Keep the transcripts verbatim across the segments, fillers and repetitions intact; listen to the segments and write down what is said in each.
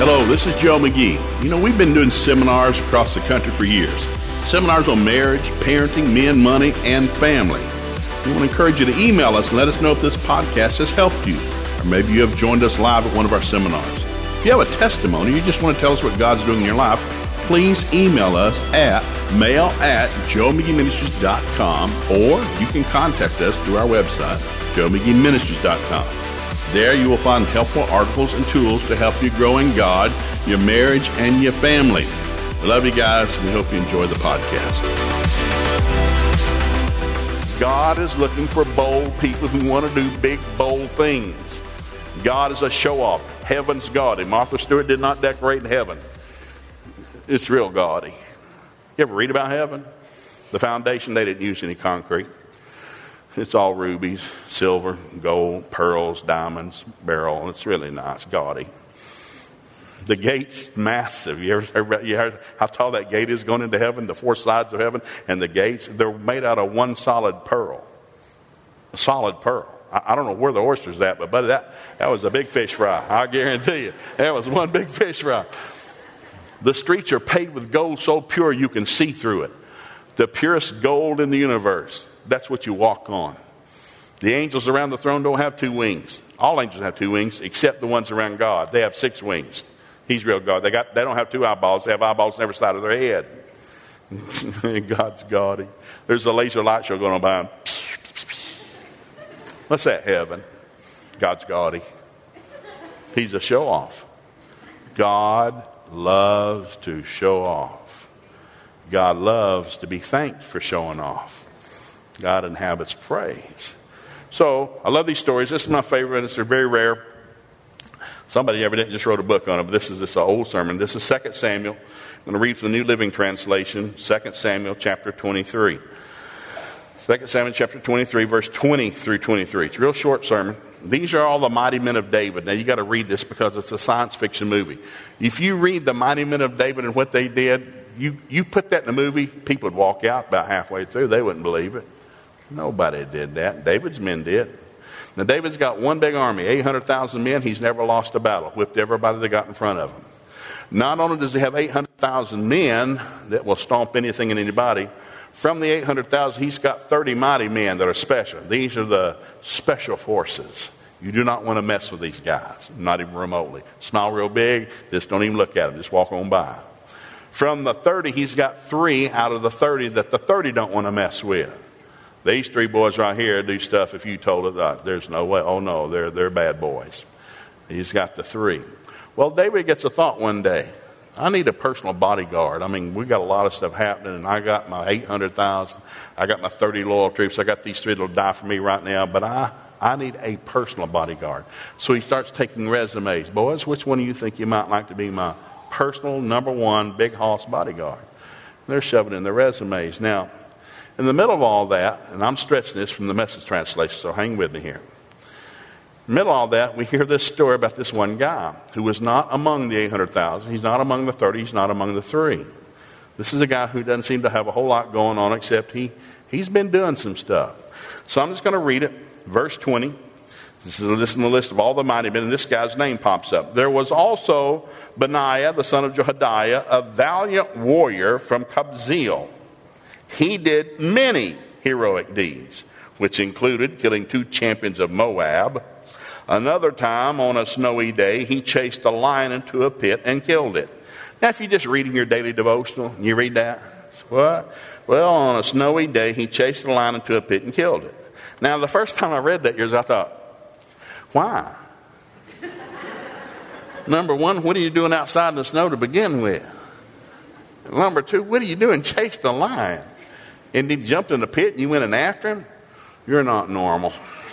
Hello, this is Joe McGee. You know, we've been doing seminars across the country for years. Seminars on marriage, parenting, men, money, and family. We want to encourage you to email us and let us know if this podcast has helped you. Or maybe you have joined us live at one of our seminars. If you have a testimony, you just want to tell us what God's doing in your life, please email us at mail at joe mcgee ministries dot com, or you can contact us through our website, joe mcgee ministries dot com. There you will find helpful articles and tools to help you grow in God, your marriage, and your family. We love you guys. We hope you enjoy the podcast. God is looking for bold people who want to do big, bold things. God is a show-off. Heaven's gaudy. Martha Stewart did not decorate in heaven. It's real gaudy. You ever read about heaven? The foundation, they didn't use any concrete. It's all rubies, silver, gold, pearls, diamonds, beryl. It's really nice, gaudy. The gate's massive. You ever heard, you heard how tall that gate is going into heaven? The four sides of heaven and the gates, they're made out of one solid pearl. A solid pearl. I, I don't know where the oyster's at, but buddy, that, that was a big fish fry. I guarantee you. That was one big fish fry. The streets are paved with gold so pure you can see through it. The purest gold in the universe. That's what you walk on. The angels around the throne don't have two wings. All angels have two wings except the ones around God. They have six wings. He's real God. They got. They don't have two eyeballs. They have eyeballs on every side of their head. God's gaudy. There's a laser light show going on by him. What's that, heaven? God's gaudy. He's a show-off. God loves to show off. God loves to be thanked for showing off. God inhabits praise. So, I love these stories. This is my favorite, and they're very rare. Somebody evidently just wrote a book on it, but this is this old sermon. This is Second Samuel. I'm going to read from the New Living Translation, Second Samuel chapter twenty-three. Second Samuel chapter twenty-three, verse twenty through twenty-three. It's a real short sermon. These are all the mighty men of David. Now, you got to read this because it's a science fiction movie. If you read the mighty men of David and what they did, you, you put that in a movie, people would walk out about halfway through. They wouldn't believe it. Nobody did that. David's men did. Now, David's got one big army, eight hundred thousand men. He's never lost a battle, whipped everybody that got in front of him. Not only does he have eight hundred thousand men that will stomp anything and anybody, from the eight hundred thousand, he's got thirty mighty men that are special. These are the special forces. You do not want to mess with these guys, not even remotely. Smile real big, just don't even look at them, just walk on by. From the thirty, he's got three out of the thirty that the thirty don't want to mess with. These three boys right here do stuff if you told it, uh, there's no way. Oh, no, they're, they're bad boys. He's got the three. Well, David gets a thought one day. I need a personal bodyguard. I mean, we got a lot of stuff happening, and I got my eight hundred thousand. I got my thirty loyal troops. I got these three that will die for me right now, but I, I need a personal bodyguard. So he starts taking resumes. Boys, which one do you think you might like to be my personal number one big hoss bodyguard? And they're shoving in their resumes. Now, in the middle of all that, and I'm stretching this from the Message translation, so hang with me here. In the middle of all that, we hear this story about this one guy who was not among the eight hundred thousand. He's not among the thirty. He's not among the three. This is a guy who doesn't seem to have a whole lot going on except he, he's been doing some stuff. So I'm just going to read it. Verse twenty. This is, this is the list of all the mighty men, and this guy's name pops up. There was also Benaiah, the son of Jehoiada, a valiant warrior from Kabzeel. He did many heroic deeds, which included killing two champions of Moab. Another time, on a snowy day, he chased a lion into a pit and killed it. Now, if you're just reading your daily devotional, you read that. What? Well, on a snowy day, he chased a lion into a pit and killed it. Now, the first time I read that years, I thought, why? Number one, what are you doing outside in the snow to begin with? Number two, what are you doing? Chased a lion. And he jumped in the pit and you went in after him? You're not normal.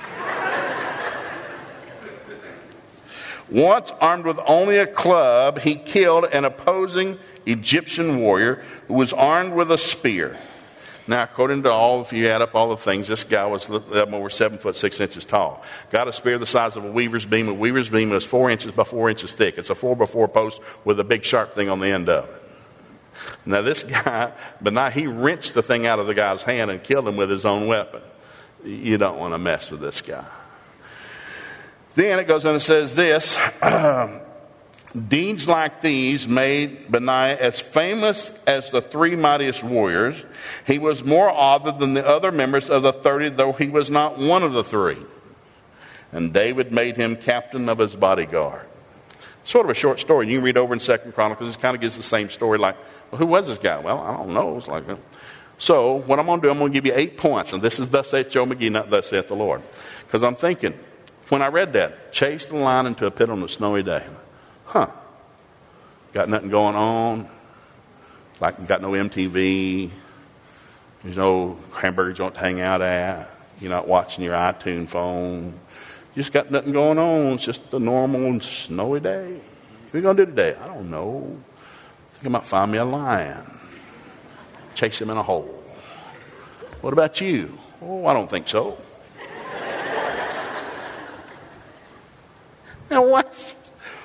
Once armed with only a club, he killed an opposing Egyptian warrior who was armed with a spear. Now, according to all, if you add up all the things, this guy was over seven foot six inches tall. Got a spear the size of a weaver's beam. A weaver's beam was four inches by four inches thick. It's a four by four post with a big sharp thing on the end of it. Now, this guy, but now he wrenched the thing out of the guy's hand and killed him with his own weapon. You don't want to mess with this guy. Then it goes on and says this. Deeds like these made Benaiah as famous as the three mightiest warriors. He was more awed than the other members of the thirty, though he was not one of the three. And David made him captain of his bodyguard. Sort of a short story. You can read over in Second Chronicles. It kind of gives the same story. Like, well, who was this guy? Well, I don't know. It's like, so what I'm going to do, I'm going to give you eight points. And this is thus saith Joe McGee, not thus saith the Lord. Because I'm thinking, when I read that, chased the lion into a pit on a snowy day. Huh. Got nothing going on. Like, got no M T V. There's no hamburger joint to hang out at. You're not watching your iTunes phone. You just got nothing going on. It's just a normal snowy day. What are you going to do today? I don't know. I think I might find me a lion. Chase him in a hole. What about you? Oh, I don't think so. Now what?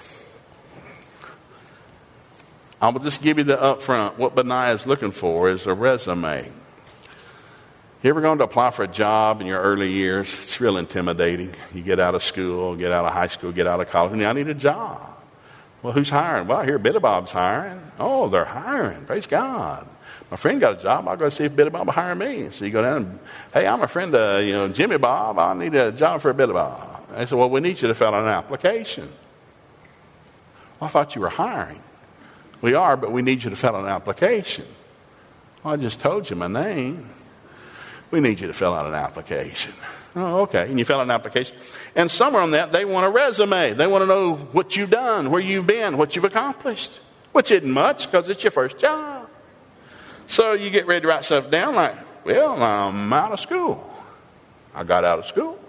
I will just give you the upfront. What Benaiah is looking for is a resume. You ever going to apply for a job in your early years? It's real intimidating. You get out of school, get out of high school, get out of college, and I need a job. Well, who's hiring? Well, I hear Billy Bob's hiring. Oh, they're hiring. Praise God. My friend got a job. I'll go see if Billy Bob will hire me. So you go down and, hey, I'm a friend of you know Jimmy Bob. I need a job for Billy Bob. I said, well, we need you to fill out an application. Well, I thought you were hiring. We are, but we need you to fill out an application. Well, I just told you my name. We need you to fill out an application. Oh, okay. And you fill out an application. And somewhere on that, they want a resume. They want to know what you've done, where you've been, what you've accomplished. Which isn't much because it's your first job. So you get ready to write stuff down like, well, I'm out of school. I got out of school.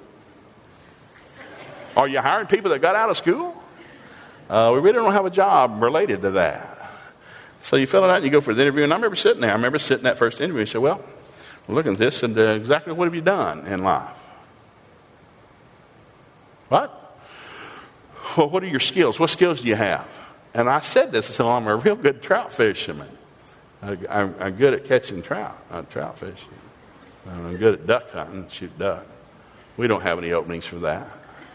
Are you hiring people that got out of school? Uh, we really don't have a job related to that. So you fill it out and you go for the interview. And I remember sitting there. I remember sitting that first interview and said, well, look at this and uh, exactly what have you done in life? What? Well, what are your skills? What skills do you have? And I said this, so I'm a real good trout fisherman. I, I'm, I'm good at catching trout, not trout fishing. I'm good at duck hunting, shoot duck. We don't have any openings for that.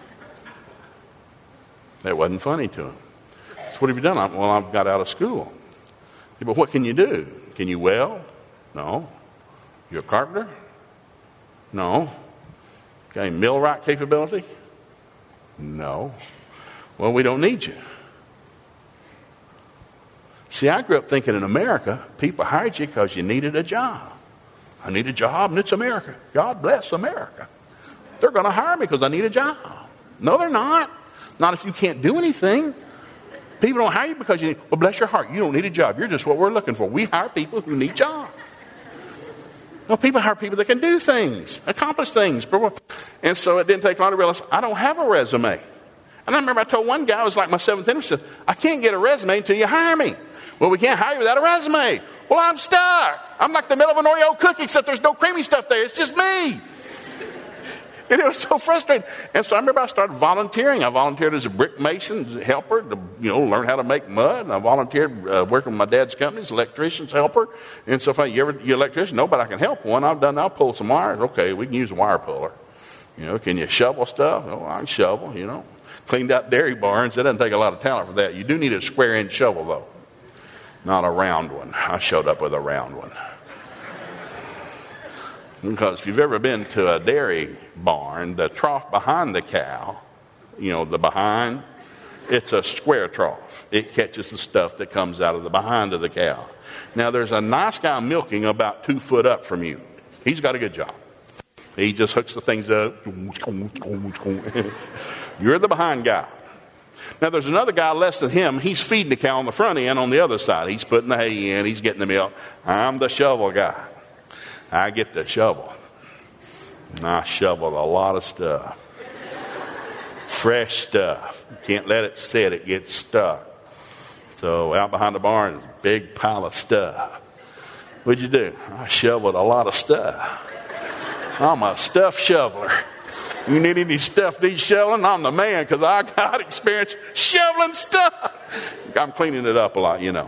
That wasn't funny to him. So what have you done? I, well, I've got out of school. But what can you do? Can you weld? No. You're a carpenter? No. Got any millwright capability? No. Well, we don't need you. See, I grew up thinking in America, people hired you because you needed a job. I need a job and it's America. God bless America. They're going to hire me because I need a job. No, they're not. Not if you can't do anything. People don't hire you because you need, well, bless your heart, you don't need a job. You're just what we're looking for. We hire people who need jobs. Well, people hire people that can do things, accomplish things. And so it didn't take long to realize I don't have a resume. And I remember I told one guy, it was like my seventh interview, said, I can't get a resume until you hire me. Well, we can't hire you without a resume. Well, I'm stuck. I'm like the middle of an Oreo cookie, except there's no creamy stuff there. It's just me. And it was so frustrating. And so I remember I started volunteering. I volunteered as a brick mason helper to, you know, learn how to make mud. And I volunteered uh, working with my dad's company as electrician's helper. And so if I, you ever, you're an electrician, no, but I can help one. I've done, I'll pull some wires. Okay, we can use a wire puller. You know, can you shovel stuff? Oh, I can shovel, you know. Cleaned out dairy barns. It doesn't take a lot of talent for that. You do need a square inch shovel, though. Not a round one. I showed up with a round one. Because if you've ever been to a dairy barn, the trough behind the cow, you know, the behind, it's a square trough. It catches the stuff that comes out of the behind of the cow. Now, there's a nice guy milking about two foot up from you. He's got a good job. He just hooks the things up. You're the behind guy. Now, there's another guy less than him. He's feeding the cow on the front end on the other side. He's putting the hay in. He's getting the milk. I'm the shovel guy. I get to shovel. And I shoveled a lot of stuff. Fresh stuff. You can't let it sit. It gets stuck. So out behind the barn is a big pile of stuff. What'd you do? I shoveled a lot of stuff. I'm a stuff shoveler. You need any stuff needs shoveling? I'm the man because I got experience shoveling stuff. I'm cleaning it up a lot, you know.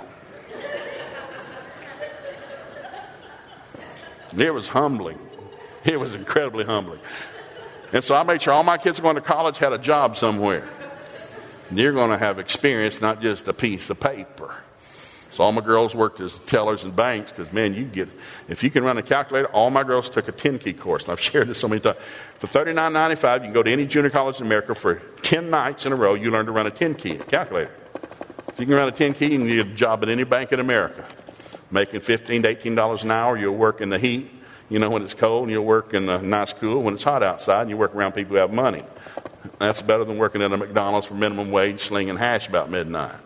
It was humbling. It was incredibly humbling. And so I made sure all my kids going to college had a job somewhere. You're going to have experience, not just a piece of paper. So all my girls worked as tellers in banks because, man, you get, if you can run a calculator, all my girls took a ten-key course. And I've shared this so many times. For thirty-nine ninety-five, you can go to any junior college in America for ten nights in a row. You learn to run a ten-key calculator. If you can run a ten-key, you can get a job at any bank in America. Making fifteen to eighteen dollars an hour, you'll work in the heat, you know, when it's cold, and you'll work in a nice cool when it's hot outside, and you work around people who have money. That's better than working at a McDonald's for minimum wage, slinging hash about midnight.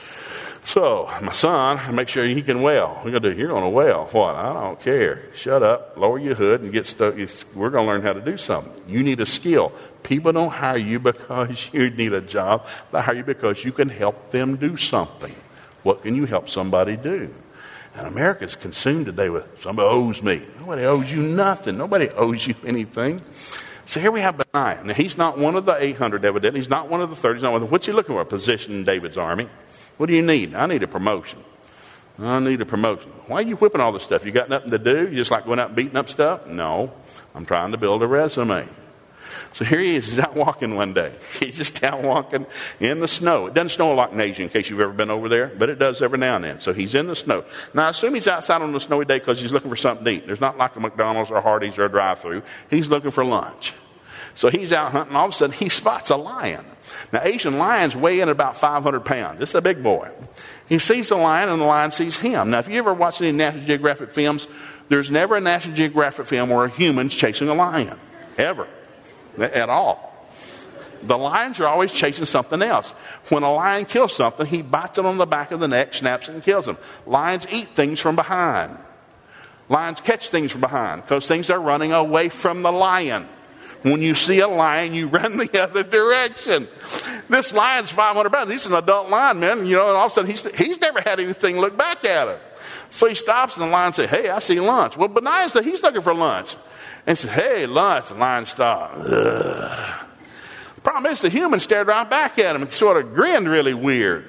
So, my son, make sure he can weld. We're going to do, you're going to weld. What? I don't care. Shut up, lower your hood, and get stuck. We're going to learn how to do something. You need a skill. People don't hire you because you need a job. They hire you because you can help them do something. What can you help somebody do? And America's consumed today with, somebody owes me. Nobody owes you nothing. Nobody owes you anything. So here we have Benaiah. Now, he's not one of the eight hundred, evidently. He's not one of the thirty. He's not one of the, what's he looking for? A position in David's army. What do you need? I need a promotion. I need a promotion. Why are you whipping all this stuff? You got nothing to do? You just like going out and beating up stuff? No. I'm trying to build a resume. So here he is. He's out walking one day. He's just out walking in the snow. It doesn't snow a lot in Asia in case you've ever been over there, but it does every now and then. So he's in the snow. Now, I assume he's outside on a snowy day because he's looking for something to eat. There's not like a McDonald's or Hardee's or a drive-thru. He's looking for lunch. So he's out hunting. All of a sudden, he spots a lion. Now, Asian lions weigh in about five hundred pounds. It's a big boy. He sees the lion, and the lion sees him. Now, if you ever watch any National Geographic films, there's never a National Geographic film where a human's chasing a lion. Ever. At all. The lions are always chasing something else. When a lion kills something, he bites it on the back of the neck, snaps it, and kills him. Lions eat things from behind. Lions catch things from behind because things are running away from the lion. When you see a lion, you run the other direction. This lion's five hundred pounds. He's an adult lion, man. You know, and all of a sudden, he's, he's never had anything look back at him. So he stops, and the lion says, hey, I see lunch. Well, Benaiah said he's looking for lunch. And he said, hey, lunch. The lion stopped. Ugh. Problem is, the human stared right back at him and sort of grinned really weird.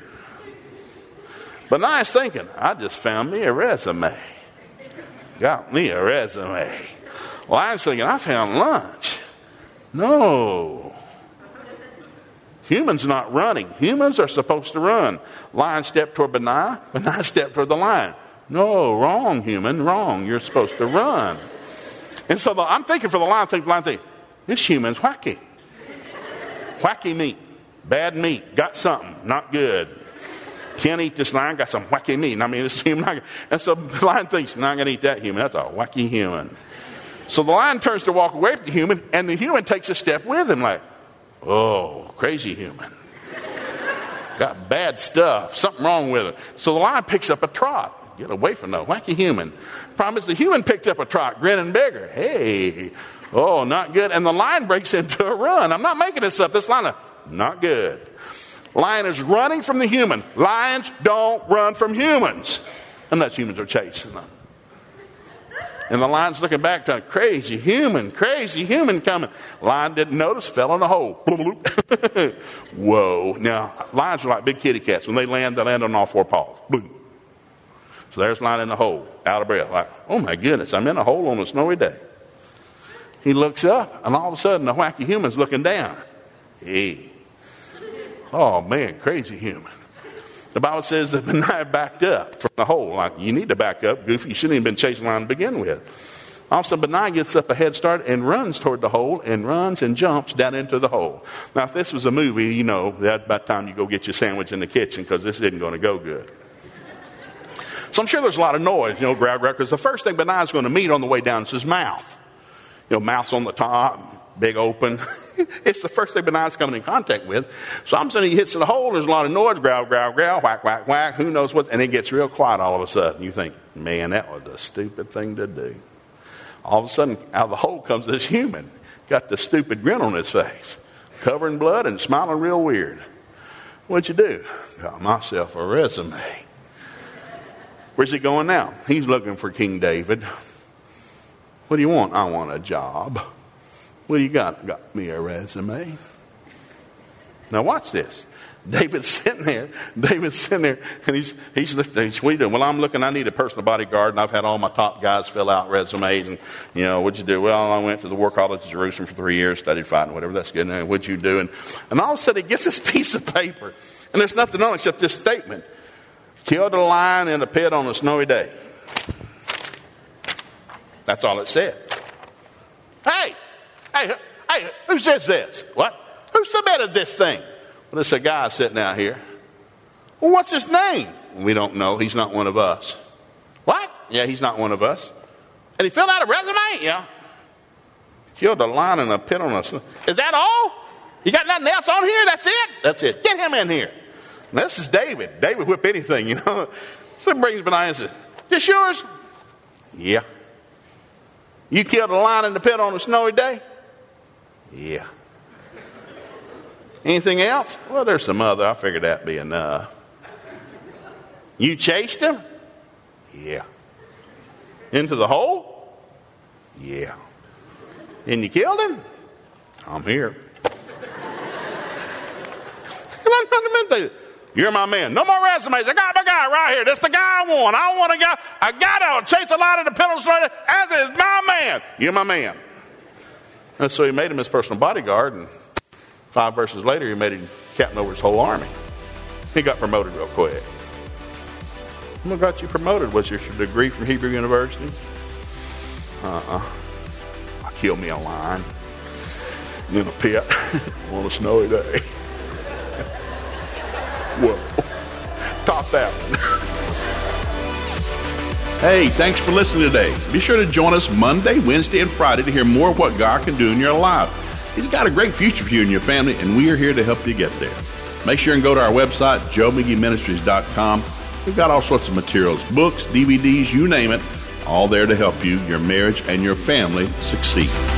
Benaiah's thinking, I just found me a resume. Got me a resume. Lion's thinking, I found lunch. No. Humans not running. Humans are supposed to run. Lion stepped toward Benaiah. Benaiah stepped toward the lion. No, wrong, human, wrong. You're supposed to run. And so the, I'm thinking for the lion, think the lion think, this human's wacky. Wacky meat. Bad meat. Got something. Not good. Can't eat this lion. Got some wacky meat. I mean, this human. And so the lion thinks, not going to eat that human. That's a wacky human. So the lion turns to walk away from the human, and the human takes a step with him like, oh, crazy human. Got bad stuff. Something wrong with it. So the lion picks up a trot. Get away from the wacky human. Problem is the human picked up a trot, grinning bigger. Hey, oh, not good. And the lion breaks into a run. I'm not making this up. This lion, not good. Lion is running from the human. Lions don't run from humans unless humans are chasing them. And the lion's looking back to a crazy human, crazy human coming. Lion didn't notice, fell in a hole. Whoa. Now, lions are like big kitty cats. When they land, they land on all four paws. Boom. So there's lion in the hole, out of breath. Like, oh my goodness, I'm in a hole on a snowy day. He looks up, and all of a sudden, the wacky human's looking down. Hey. Oh man, crazy human. The Bible says that Benaiah backed up from the hole. Like, you need to back up, goofy. You shouldn't even been chasing lion to begin with. All of a sudden, Benaiah gets up a head start and runs toward the hole and runs and jumps down into the hole. Now, if this was a movie, you know, that's about time you go get your sandwich in the kitchen because this isn't going to go good. So I'm sure there's a lot of noise, you know, grab, grab, because the first thing Benaiah's going to meet on the way down is his mouth. You know, mouth's on the top, big open. It's the first thing Benaiah's coming in contact with. So I'm saying he hits the hole, there's a lot of noise, growl, growl, growl, whack, whack, whack, who knows what, and it gets real quiet all of a sudden. You think, man, that was a stupid thing to do. All of a sudden, out of the hole comes this human, got the stupid grin on his face, covered in blood and smiling real weird. What'd you do? Got myself a resume. Where's he going now? He's looking for King David. What do you want? I want a job. What do you got? Got me a resume. Now watch this. David's sitting there. David's sitting there, and he's he's looking. He's, what are you doing? Well, I'm looking. I need a personal bodyguard, and I've had all my top guys fill out resumes. And you know, what'd you do? Well, I went to the War College of Jerusalem for three years, studied fighting, whatever. That's good. And what'd you do? And and all of a sudden, he gets this piece of paper, and there's nothing on it except this statement: killed a lion in a pit on a snowy day. That's all it said. Hey, hey, hey! Who says this? What? Who submitted this thing? Well, it's a guy sitting out here. Well, what's his name? We don't know. He's not one of us. What? Yeah, he's not one of us. And he filled out a resume? Yeah. Killed a lion in a pit on us. Is that all? You got nothing else on here? That's it? That's it. Get him in here. Now, this is David. David whip anything, you know. So he brings Benaiah and says, this yours? Yeah. You killed a lion in the pit on a snowy day? Yeah. Anything else? Well, there's some other. I figured that'd be enough. You chased him? Yeah. Into the hole? Yeah. And you killed him? I'm here. You're my man. No more resumes. I got my guy right here. That's the guy I want. I want a guy. I got to chase a lot of the pillows. As is my man. You're my man. And so he made him his personal bodyguard, and five verses later, he made him captain over his whole army. He got promoted real quick. What got you promoted? Was your degree from Hebrew University? Uh-uh. I killed me a lion in a pit on a snowy day. Whoa. Top that one. Hey, thanks for listening today. Be sure to join us Monday, Wednesday, and Friday to hear more of what God can do in your life. He's got a great future for you and your family, and we are here to help you get there. Make sure and go to our website, joe mcgee ministries dot com. We've got all sorts of materials, books, D V Ds, you name it, all there to help you, your marriage, and your family succeed.